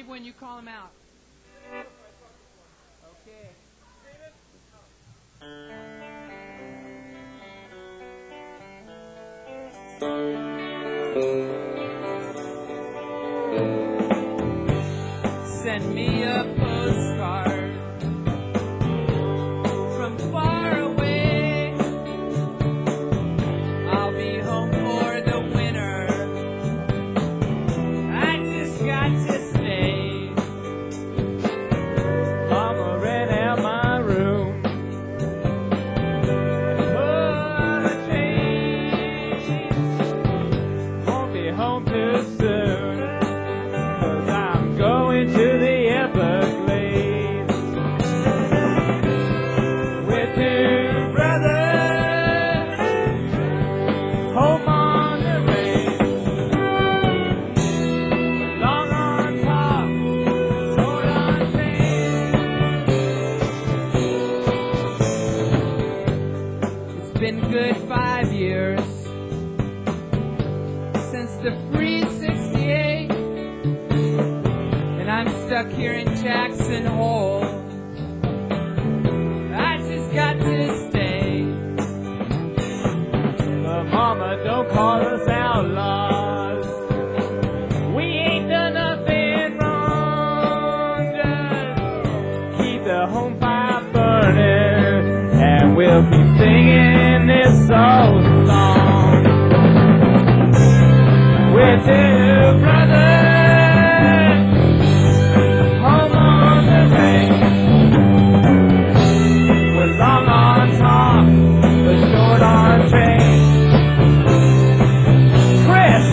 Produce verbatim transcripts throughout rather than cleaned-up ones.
leave when you call him out. Okay. Send me a postcard from far away. I'll be home for the winter. I just got to stay. Mama ran out my room. Oh, the change. Won't be home too soon. 'Cause I'm going to the Everglades with two brothers home on the range. Long on top, short on chain. It's been good five years since the free sixty-eight. I'm stuck here in Jackson Hole. I just got to stay. But Mama, don't call us outlaws. We ain't done nothing wrong. Just keep the home fire burning, and we'll keep singing this old song. We're two brothers. Long on top, but short on chain. Chris!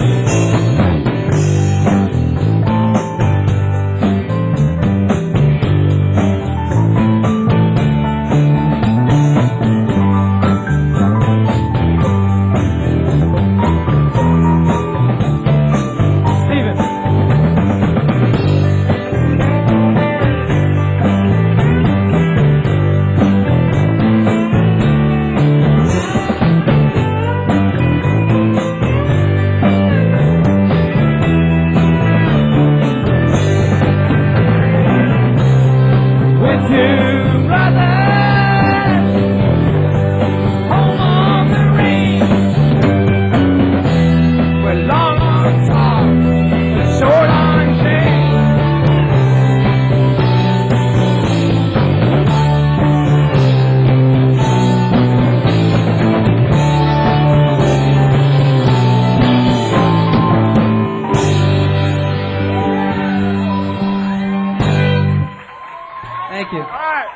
Thank you. All right.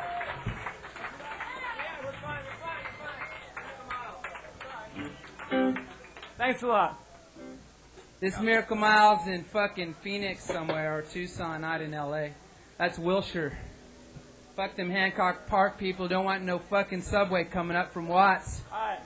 Thanks a lot. This Miracle Miles in fucking Phoenix somewhere, or Tucson, not in L A. That's Wilshire. Fuck them Hancock Park people. Don't want no fucking subway coming up from Watts. All right.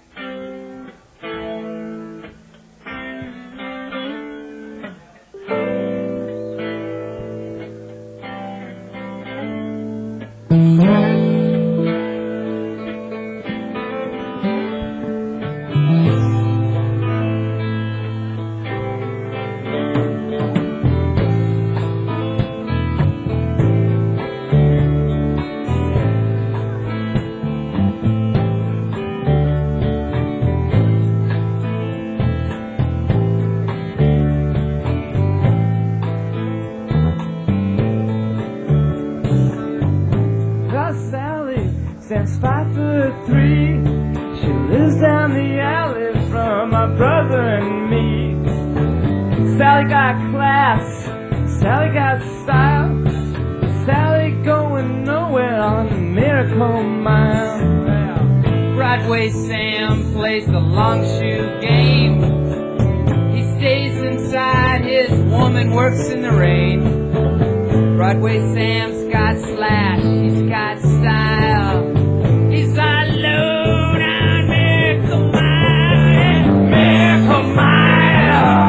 Since five foot three, she lives down the alley from my brother and me. Sally got class, Sally got style, Sally going nowhere on the Miracle Mile. Broadway Sam plays the long shoe game. He stays inside, his woman works in the rain. Broadway Sam's got slash, he's got style. He's alone on Miracle Mile, Miracle Mile,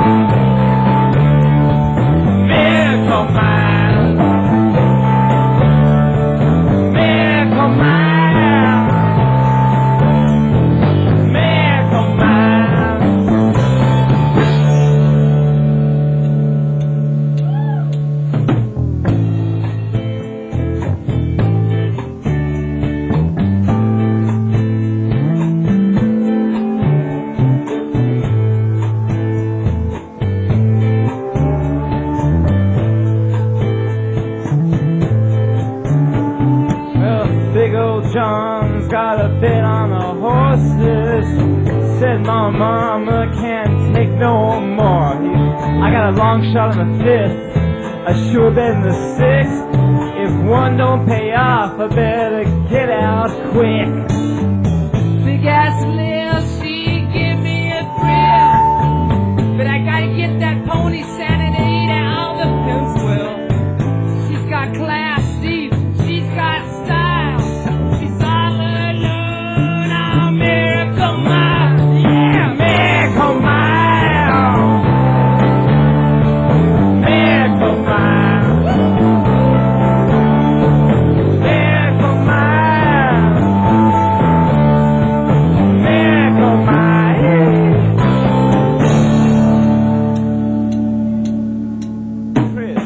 Miracle Mile, Miracle Mile, Miracle Mile. said my mama can't take no more. He, I got a long shot in the fifth, a sure bet in the sixth. If one don't pay off, I better get out quick. Big ass Lil, she give me a thrill, but I gotta get that pony Saturday out the pimps will. She's got class, Steve, she's got style. She's all alone on Miracle Mile. Yeah, Miracle Mile. Miracle Mile. Miracle Mile. Miracle Mile. Chris.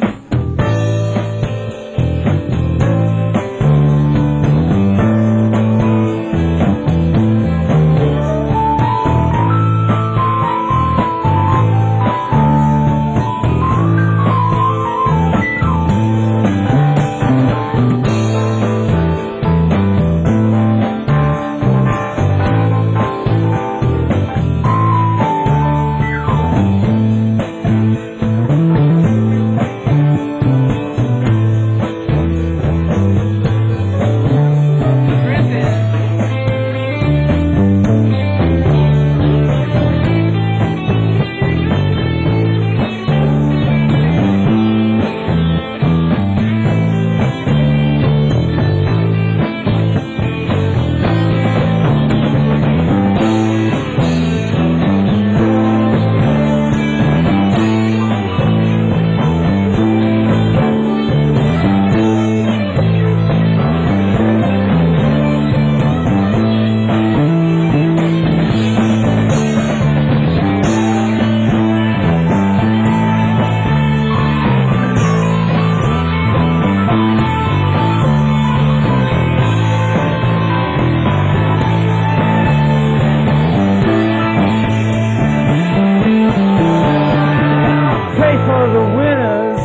Pray for the winners,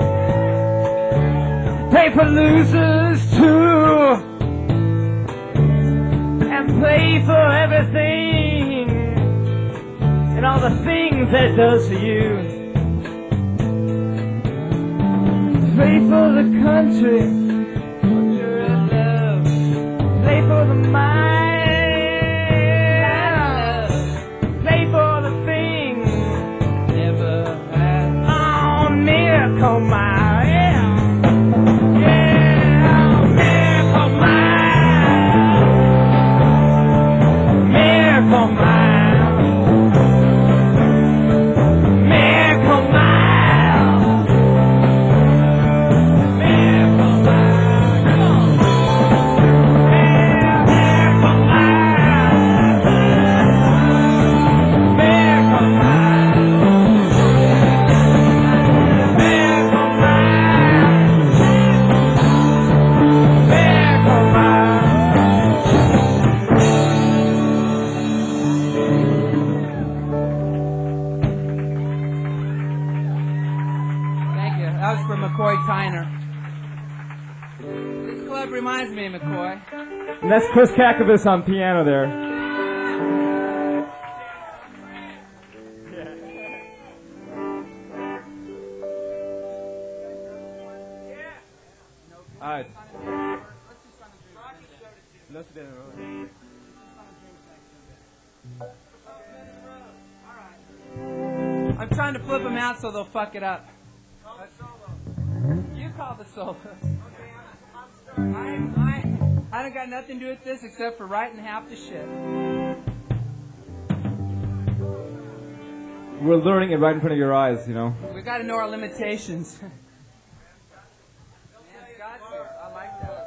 pray for losers too, and pray for everything and all the things that it does for you. Pray for the country, your love. Pray for the mind, pray for the things never had. Oh, Miracle Mile, yeah, yeah, Miracle Mile, Miracle Mile, Miracle Mile, Miracle Mile, come on. Yeah, Miracle Mile, Miracle Mile, Miracle Thank you. That was from McCoy Tyner. This club reminds me of McCoy. And that's Chris Kakavas on piano there. Alright. Let's do it. I'm trying to flip them out so they'll fuck it up. You call the solo. I, I, I don't got nothing to do with this except for writing half the shit. We're learning it right in front of your eyes, you know. We got to know our limitations. Man, Scott's here. I like that.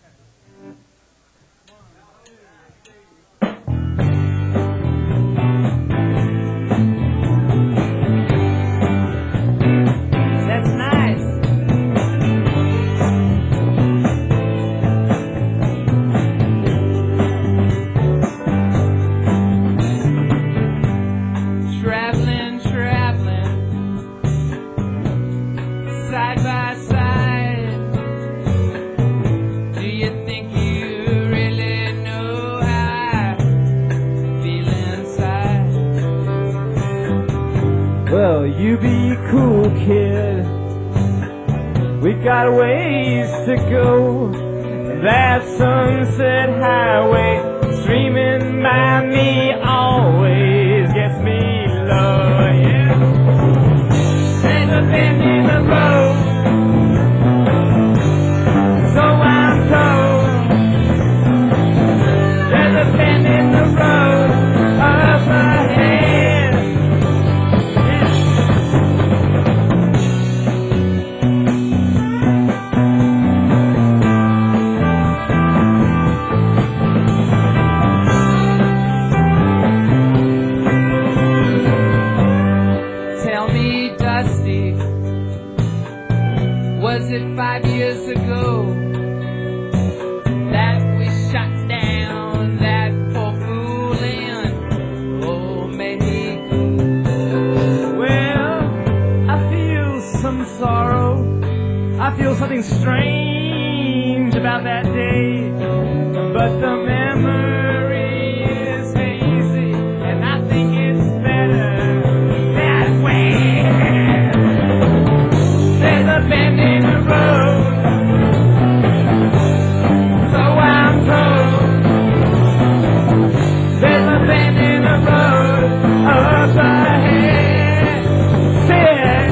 That's nice. Traveling, traveling, to be cool, kid. We've got a ways to go. That sunset highway streaming by me always gets me low, yeah. There's a bend in the road, so I'm told. There's a bend in the road up ahead. Tell me, Dusty, was it five years ago that we shot down that poor fool in old Mexico? Well, I feel some sorrow. I feel something strange about that day. But the memory is hazy, and I think it's better that way. There's a bend in the road, so I'm told. There's a bend in the road up ahead. Said,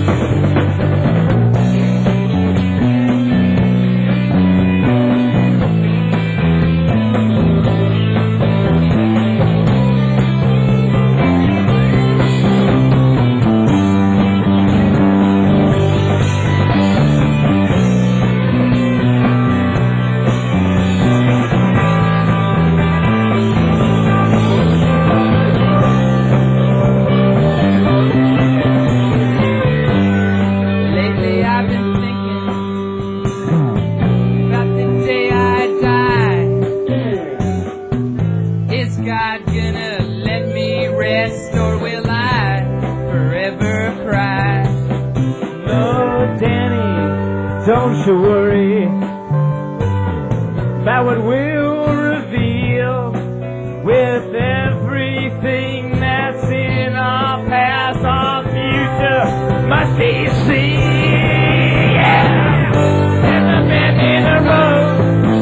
lately I've been thinking about the day I die. Is God gonna let me rest, or will I forever cry? no, Danny, don't you worry about what we'll reveal with everything that's in our past. Our future must be seen. Yeah. There's a bend in the road,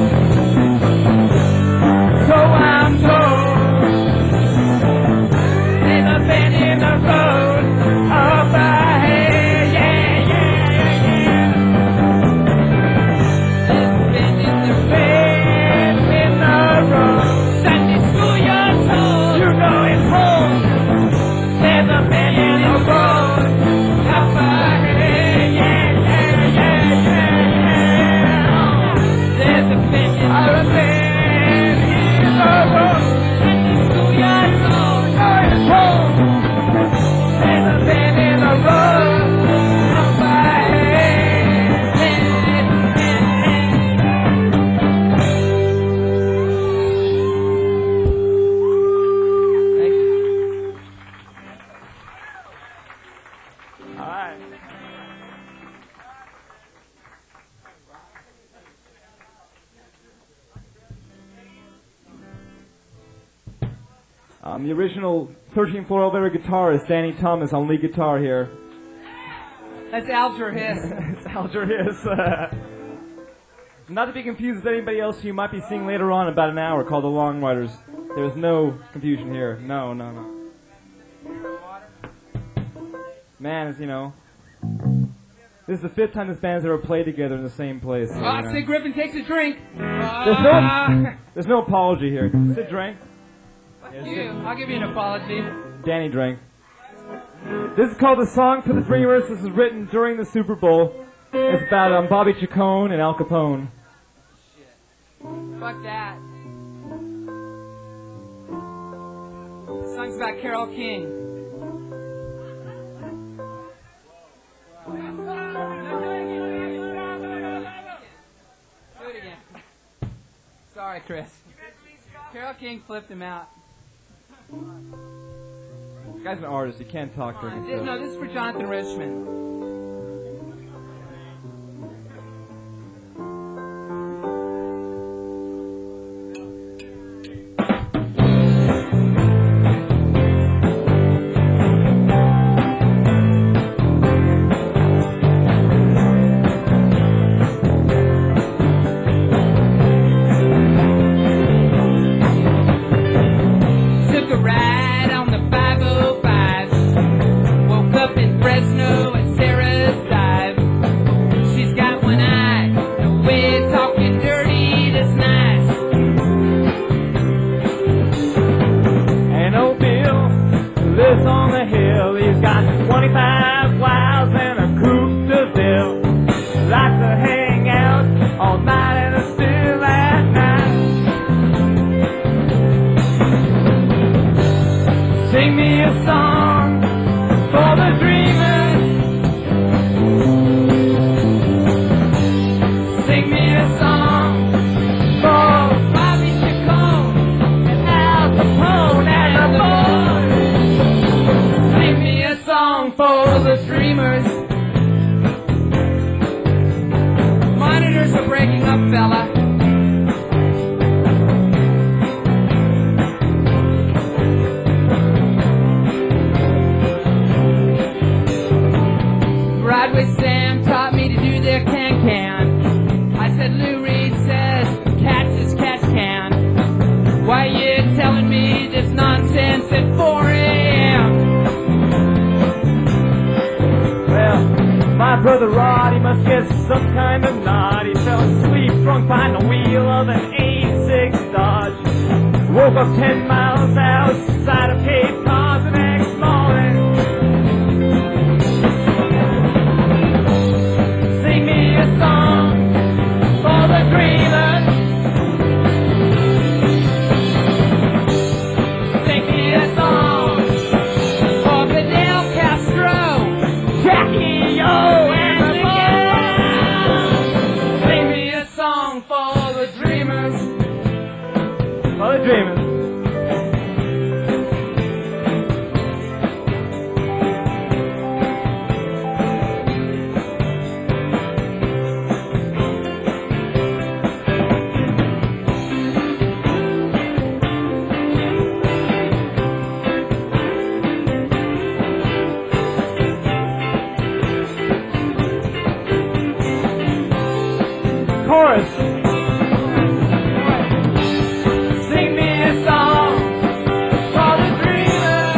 so I'm told. There's a bend in the road up ahead. Yeah, yeah, yeah, yeah. There's a bend in the Bend in the road. Sunday school, you're told. You know it's home. There's a bend in the road up ahead. Yeah, yeah, yeah, yeah, yeah. There's a bend in A the bend in the road. Sunday school, you're told. You know it's home. There's a bend in the road up ahead. Thank you. All right. Um, the original thirteenth floor elevator guitarist, Danny Thomas, on lead guitar here. That's Alger Hiss. It's Alger Hiss. Uh, not to be confused with anybody else you might be seeing later on in about an hour called the Long Riders. There's no confusion here. No, no, no. Man, it's, you know, this is the fifth time this band's ever played together in the same place. So, Ah, you know. Sid Griffin takes a drink. There's Ah. no, there's no apology here. Sid drank. Fuck you. I'll give you an apology. Danny drank. This is called The Song for the Dreamers. This was written during the Super Bowl. It's about um, Bobby Chacon and Al Capone. Fuck that. This song's about Carole King. Do it again. Sorry, Chris. Carole King flipped him out. This guy's an artist. You can't talk during This- this stuff. no, this is for Jonathan Richmond. dreamers. Monitors are breaking up, fella. Broadway Sam taught me to do their can-can. I said Lou Reed says catch is catch can. Why you telling me this nonsense at four a.m.? Well, my brother Rod, he must get some kind of nod. He fell asleep drunk behind the wheel of an eighty-six Dodge. Woke up ten miles outside of Cape Cod the next morning. Sing me a song for the dreamers. Sing me a song for Fidel Castro, Jackie O, and the boys. Sing me a song for the dreamers. For the dreamers. Chorus. Sing me a song for the dreamers.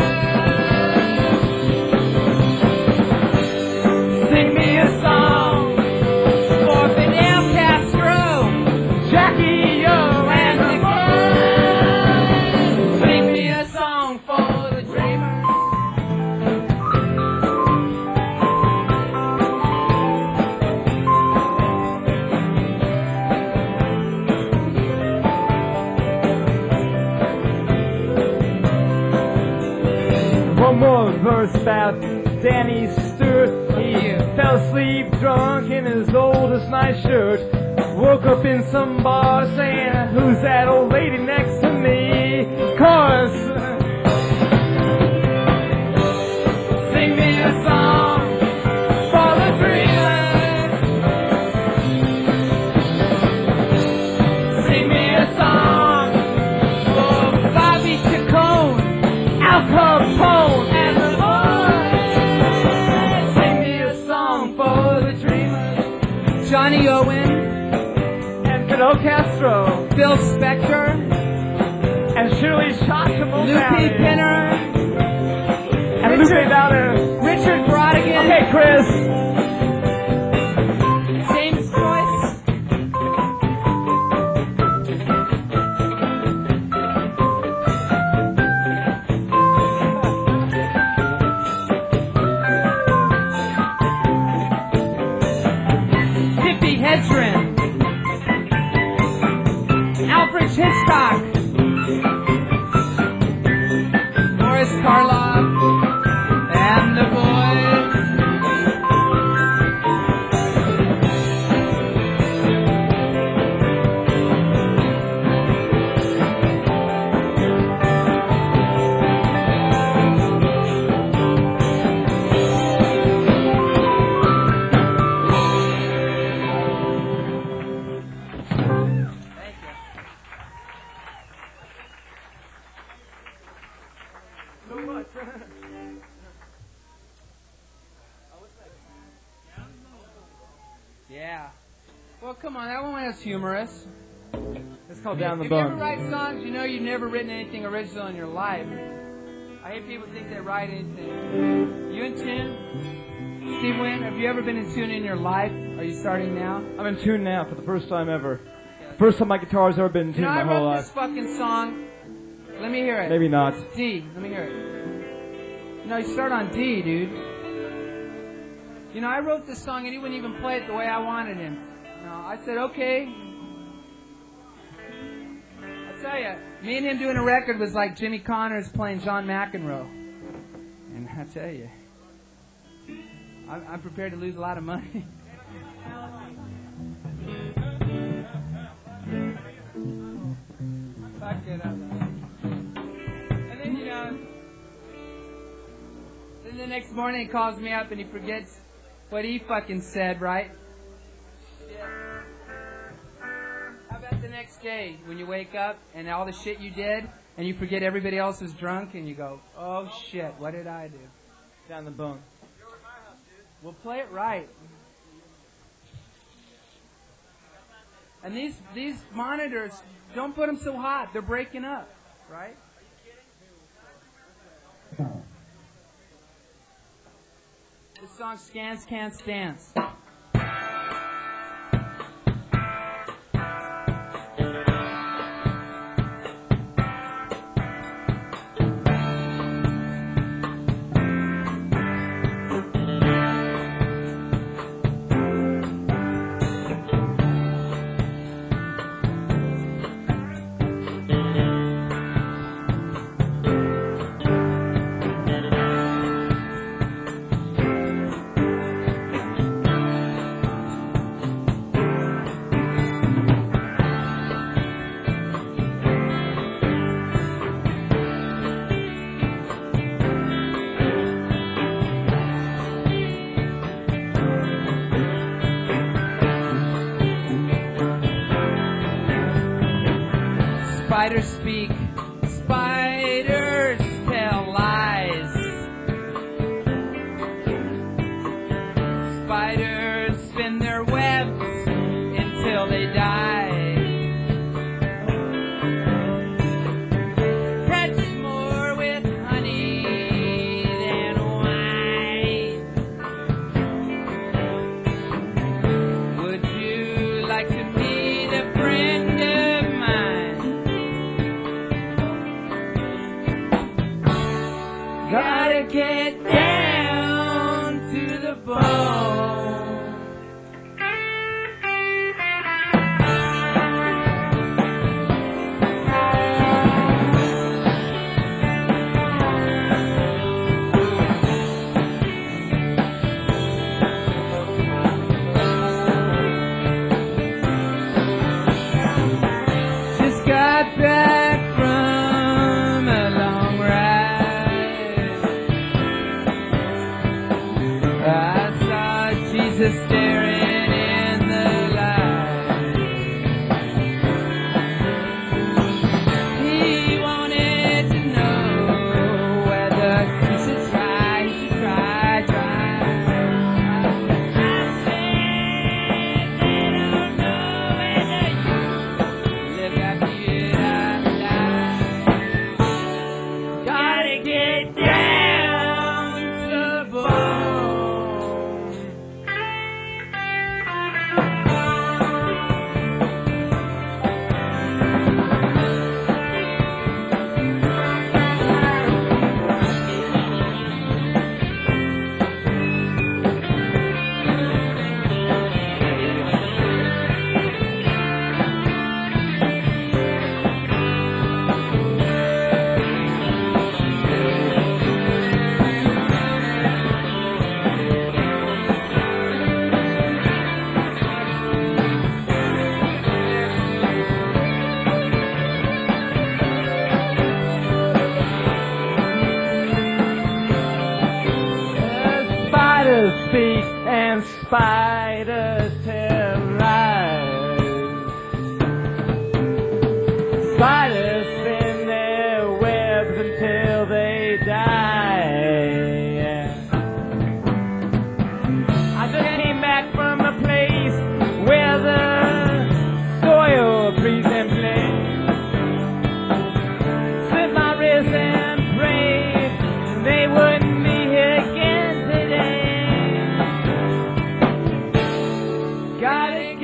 Sing me a song for Fidel Castro, Jackie O, and the boys. Sing me a song for the dreamers. One more verse about Danny Stewart. He fell asleep drunk in his oldest night shirt. Woke up in some bar saying, who's that old lady next to me? Chorus. Sing me a song for the dreamers. Sing me a song for Bobby Chacon, Al Capone, and the boys. Sing me a song for the dreamers. Johnny Owen, and Fidel Castro, Phil Spector, and Shirley Shotchable, Lupe Pinner, and Lupe Downer, Richard Brodigan, Okay, Chris. James Joyce, Tippi Hedren, Alfred Hitchcock, Boris Karloff, and the boys. So much. Yeah. Well, come on, that one was humorous. It's called Down the If you ever Bone. write songs, you know you've never written anything original in your life. I hate people think they write anything. You in tune? Steve Wynn, have you ever been in tune in your life? Are you starting now? I'm in tune now for the first time ever. First time my guitar's ever been in You tune know, my I whole wrote life. this fucking song. Let me hear it. Maybe not. D. Let me hear it. No, you start on D, dude. You know, I wrote this song and he wouldn't even play it the way I wanted him. No, I said, okay. I'll tell you, me and him doing a record was like Jimmy Connors playing John McEnroe. And I tell you, I'm, I'm prepared to lose a lot of money. Fuck it up. And then, you know, then And the next morning he calls me up and he forgets what he fucking said, right? Yeah. How about the next day when you wake up and all the shit you did and you forget everybody else is drunk and you go, oh shit, what did I do? Down the bone. We'll play it right. And these these monitors, don't put them so hot. They're breaking up, right? The song Scans Can't Stance. Spiders speak, spiders tell lies. Spiders spin their webs until they die. Catch more with honey than wine. Would you like to meet a friend of mine? Gotta get down to the bone. Just got back from a long ride. I saw Jesus staring in the light. He wanted to know whether he should try, he should try, try. I said they don't know whether you live after you die. Gotta get down to the bone. Spiders speak and spiders tell lies. Spiders spin their webs until they die. I just came back from a place where the soil breathes and plays. Slit my wrists and prayed they wouldn't be here again today. Got it.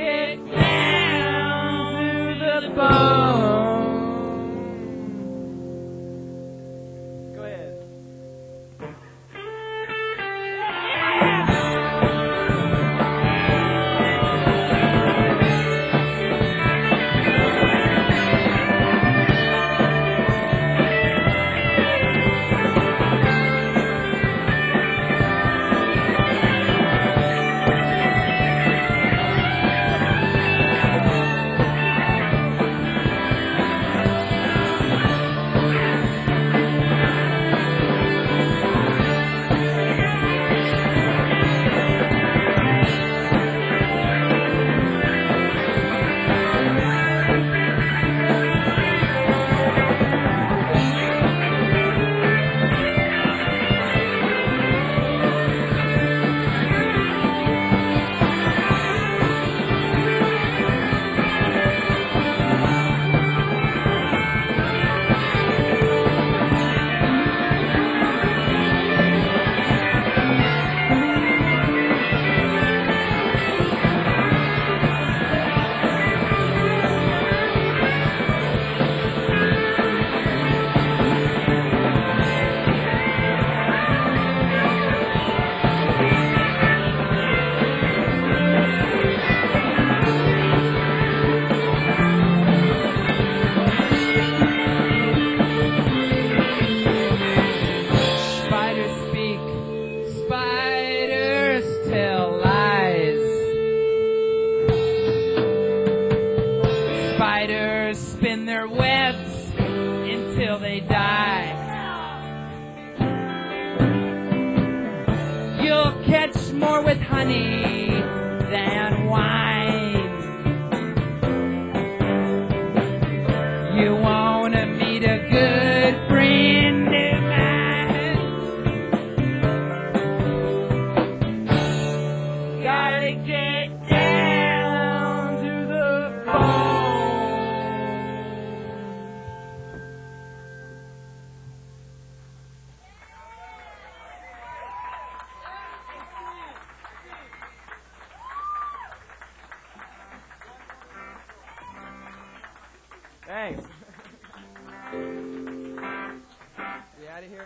money than wine. You wanna meet a good friend of mine? Gotta get down to the bone. Thanks. We out of here?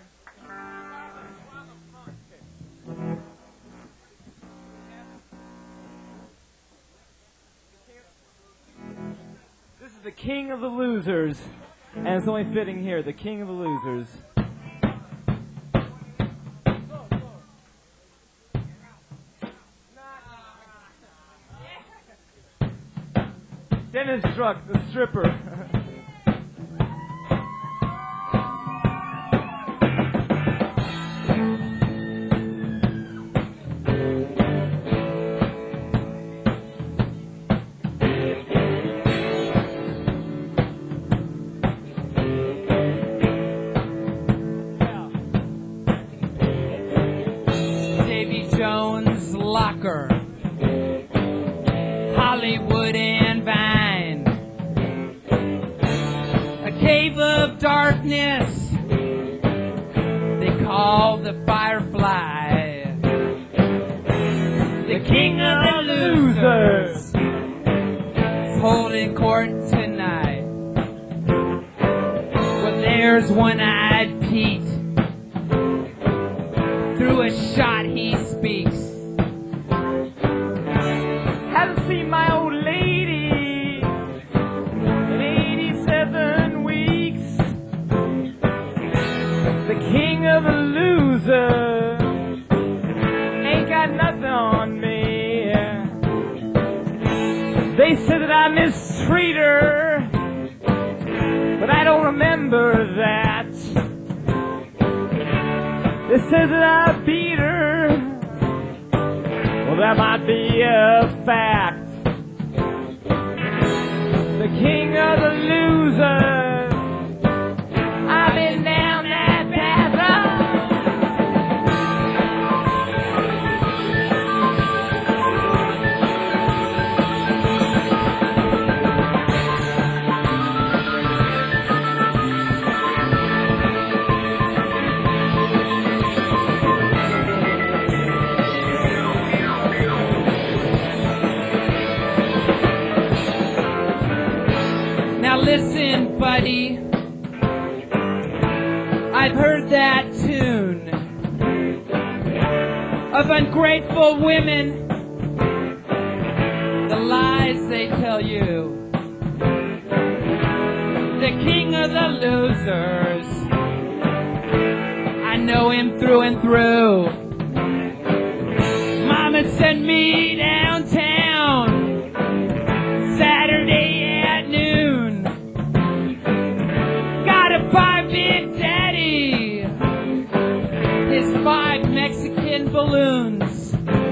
This is the King of the Losers, and it's only fitting here, the King of the Losers. Dennis Struck, the stripper. Davy Jones Locker, Hollywood and Vine, a cave of darkness they call the Firefly, the King of the Losers is holding court tonight. Well, there's one-eyed Pete. Through a shot he speaks. Haven't seen my old lady in eighty-seven weeks. The King of the Losers ain't got nothing on me. They said that I mistreat her, but I don't remember that. They said that I beat her. Well, that might be a fact. The King of the Losers, I've been down that path. Now listen, buddy, I've heard that tune of ungrateful women, the lies they tell you. The King of the Losers, I know him through and through. Mama sent me downtown Saturday at noon. Gotta buy Big Daddy his five Mexican balloons.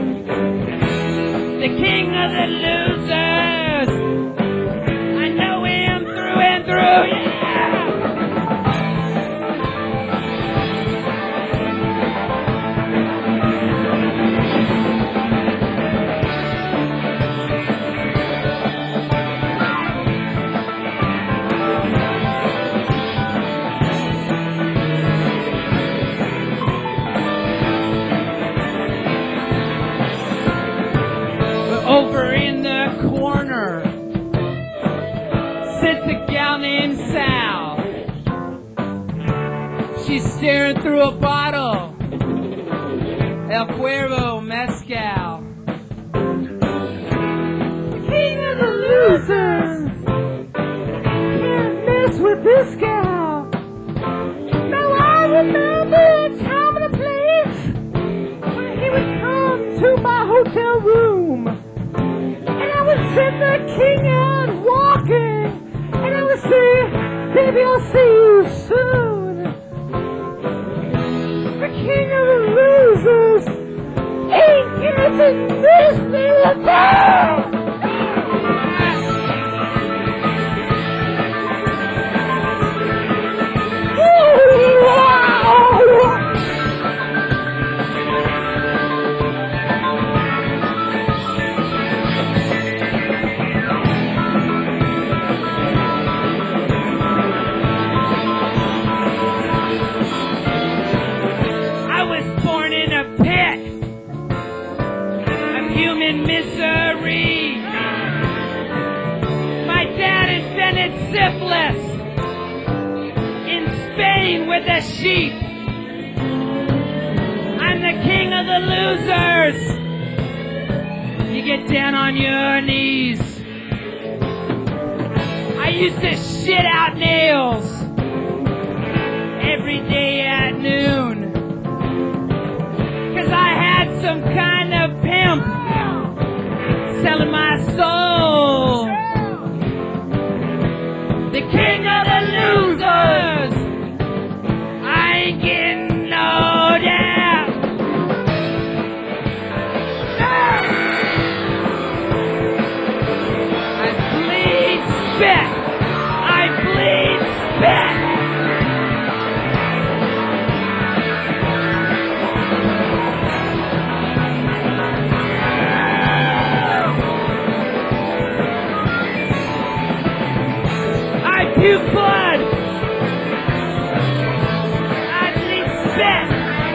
The King of the Losers, I know him through and through, yeah! Over in the corner sits a gal named Sal. She's staring through a bottle, El Cuervo Mezcal. King of the Losers, can't mess with this gal. Now I remember a time and a place when he would come to my hotel room. Send the king out walking, and I would say, baby, I'll see you soon. The King of the Losers ain't gonna Nothing makes me the town. I was born in a pit of human misery. My dad invented syphilis in Spain with the sheep. I'm the king of the losers. You get down on your knees. I used to shit out nails every day at noon. Cause I had some kind of pimp selling my soul. The king of the losers. I ain't getting no down. I bleed spit. I bleed spit. I puke blood. I bleed spit.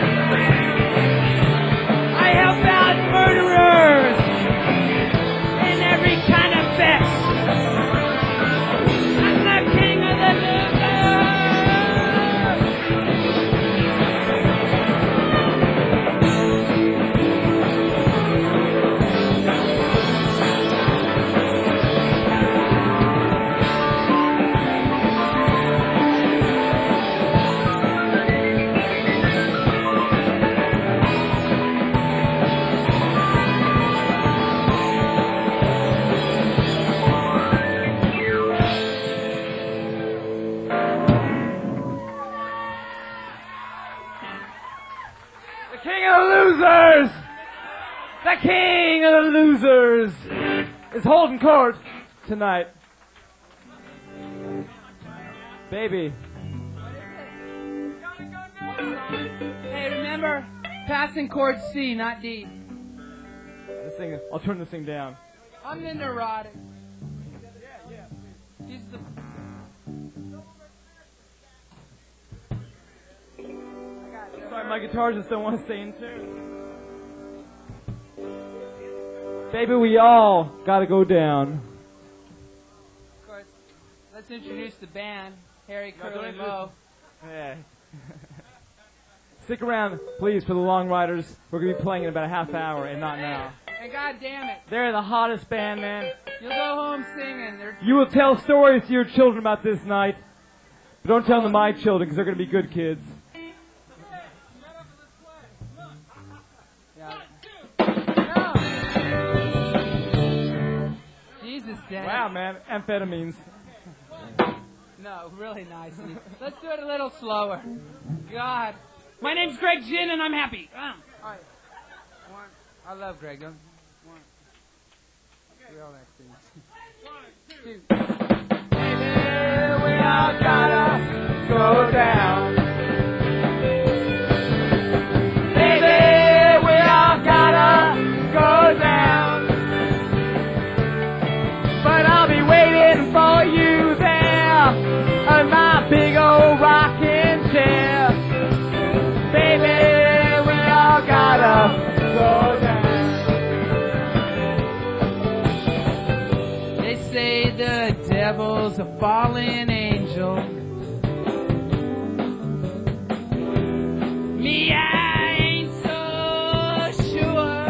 I help out murderers in every kind of fix. I'm the king of the losers. The king of the losers! The king of the losers is holding court tonight. Baby. Hey, remember, passing chord C, not D. This thing, I'll turn this thing down. I'm the neurotic. He's the... Sorry, my guitar just don't want to stay in tune. Baby, we all gotta go down. Of course, let's introduce the band. Harry, No, don't Curly, introduce Mo. Yeah. Stick around, please, for the Long Riders. We're gonna be playing in about a half hour, and not now. And God damn it, They're the hottest band, man. you'll go home singing. They're... You will tell stories to your children about this night, but don't tell them to my children, because they're gonna be good kids. Yeah. No. Jesus, Dan. Wow, man, amphetamines. No, really nice. Let's do it a little slower. God. My name's Greg Ginn, and I'm happy. Um, all right. One. I love Greg. Don't. One. We all like things. Two. Baby, we all gotta go down. Baby, we all gotta go down. But I'll be waiting for you there on my big old rocking chair. Baby, we all gotta go down. They say the devil's a fallen angel. Me, I ain't so sure.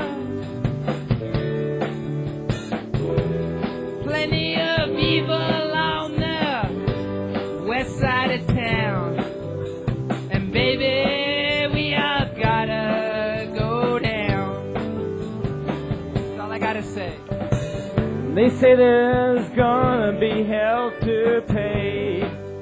Plenty of evil on the west side of town. And baby, we all gotta go down. That's all I gotta say. They say there's gonna be hell to pay.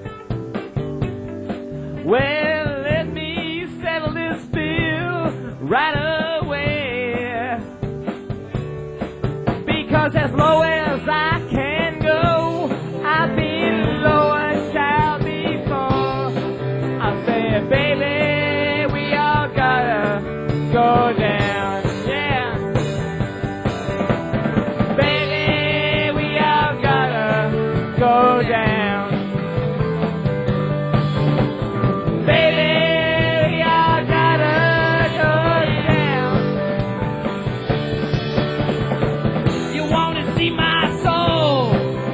Well, let me settle this bill right away. 'cause as low as I can go, I've been lower child before. I said, baby, we all gotta go down, yeah. Baby, we all gotta go down. Baby, we all gotta go down. You wanna see my soul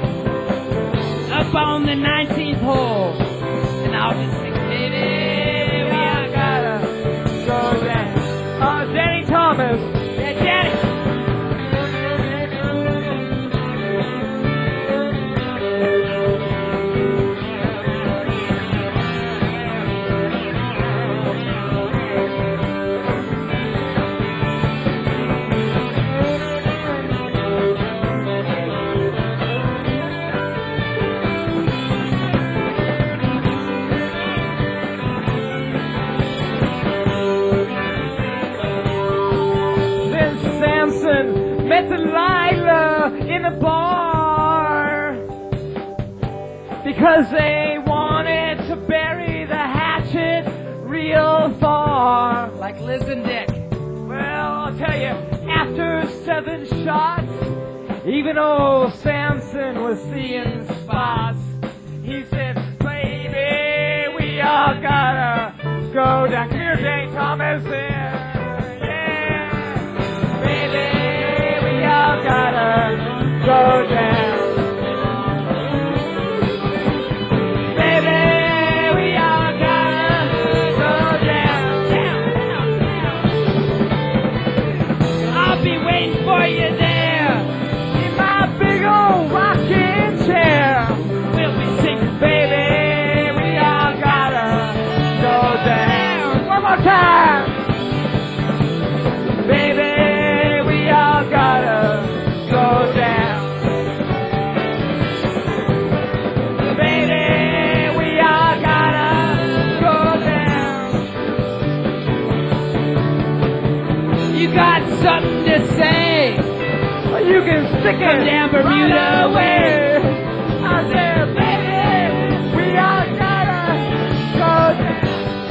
up on the nineteenth hole, and I'll just sing, baby, we all Gotta go down. Uh, Danny Thomas. yeah, Janet. Then Samson met Delilah in a bar because they wanted to bury the hatchet real far. Like Liz and Dick. Well, I'll tell you, after seven shots, even old Samson was seeing spots. He said, baby, we all gotta go down. Come here, Danny Thomas. Yeah. Baby, we all gotta go down. Baby, we all gotta go down. Down, down, down. I'll be waiting for you there. In my big old rocking chair. We'll be singing, Baby, we all gotta go down. One more time. Baby, we all gotta go down. Baby, we all gotta go down. You got something to say? You can stick it Come down Bermuda right way. I said, baby, we all gotta go down.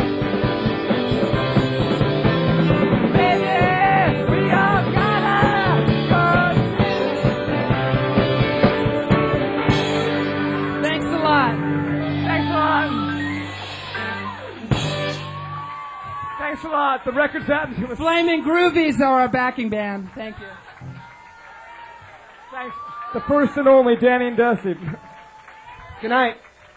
Baby, we all gotta go down. Thanks a lot. Thanks a lot. Thanks a lot. The record's happened to us. Flaming Groovies are our backing band. Thank you. Thanks. The first and only Danny and Dusty. Good night.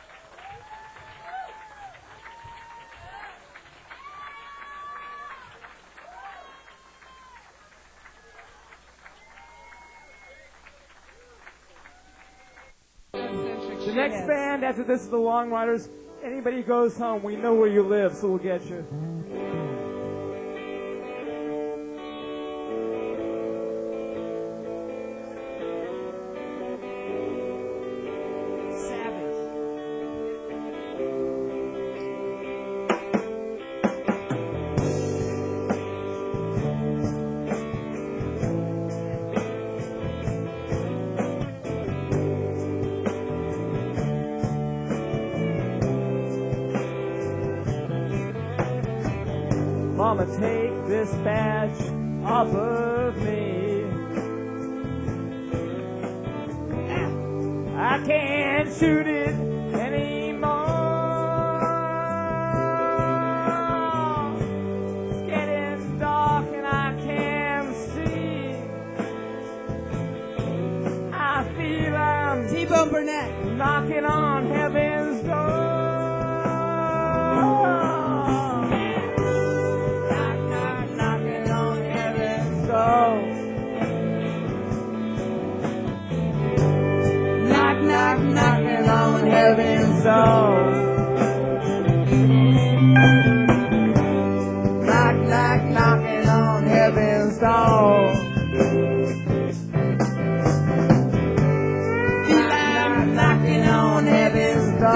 The next band after this is the Long Riders. Anybody who goes home, we know where you live, so we'll get you. Mama, take this badge off of me. I can't shoot it anymore. It's getting dark and I can't see. I feel I'm T-Bone Burnett. knocking on heaven's door. Knock, knock, knocking on heaven's door. Knock, knock, knocking on heaven's door. Knock, knock, knocking on heaven's door. Knock, knock, knocking on heaven's door.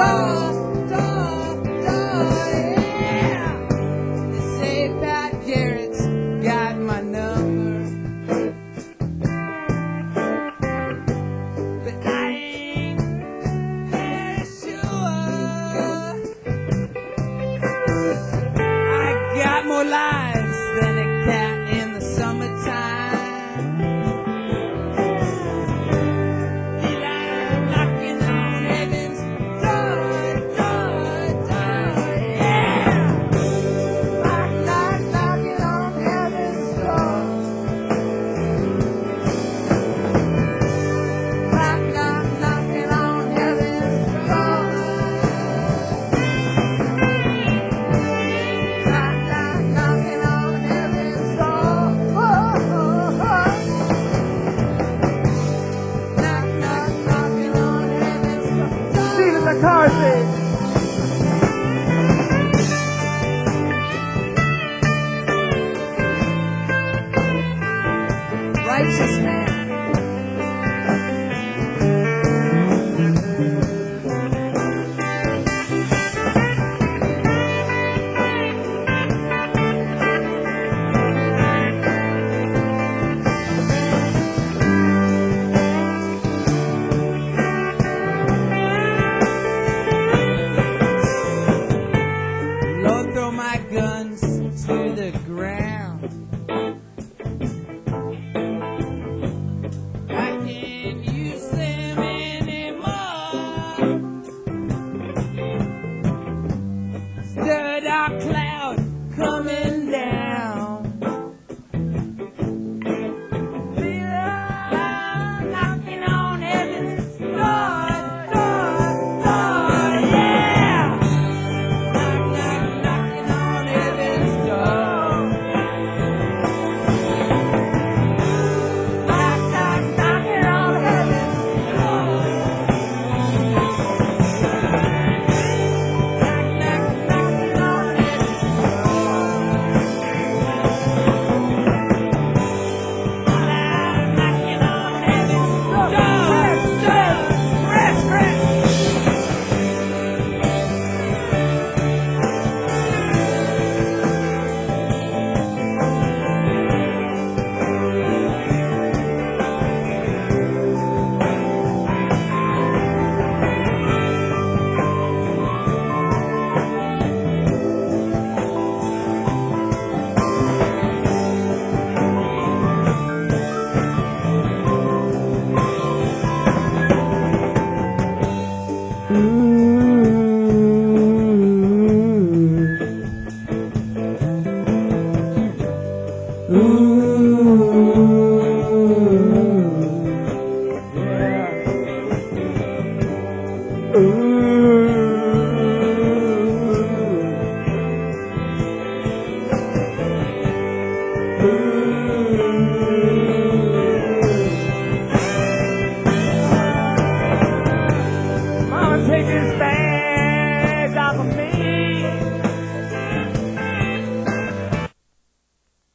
listening.